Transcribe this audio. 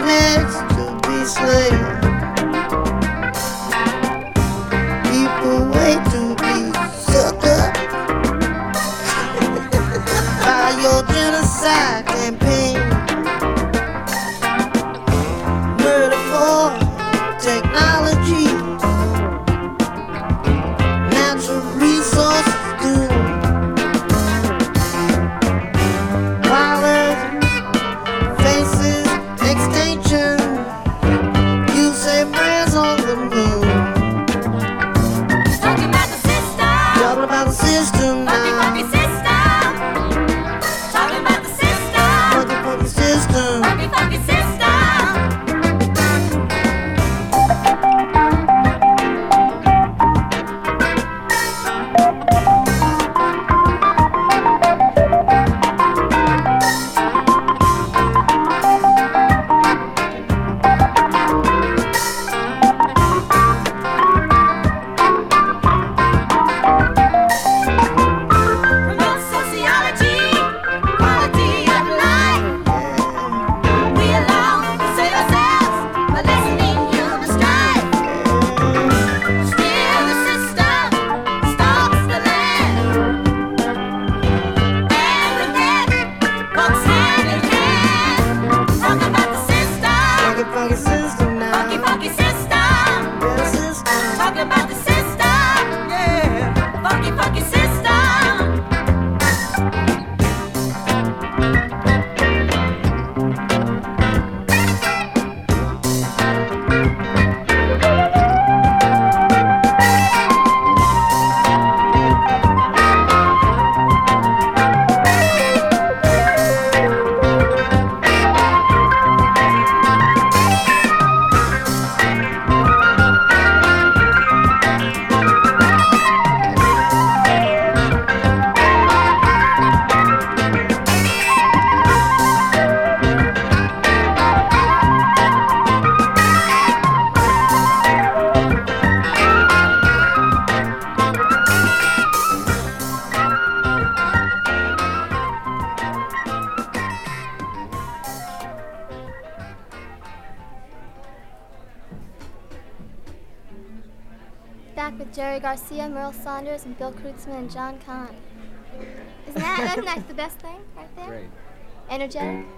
next to be slain. People wait to be sucked up by your genocide campaign. Murder for technology, natural resources doom. Wildlife faces extinction. You say prayers on the moon. Talking about the system. Talking about the system Funky, now. funky system. Talking about the system. Funky, funky system. Funky, funky system. Promote sociology, quality of life. We alone save ourselves by lessening human strife. Still the system stalks the land, and with that walks hand in hand. Talk about the system, Funky, funky system now. funky, funky system. Yeah, system. Talk about the system, yeah, funky, funky system. Back with Jerry Garcia, Merle Saunders, and Bill Kreutzmann and John Kahn. Isn't that the best thing right there? Great. Energetic.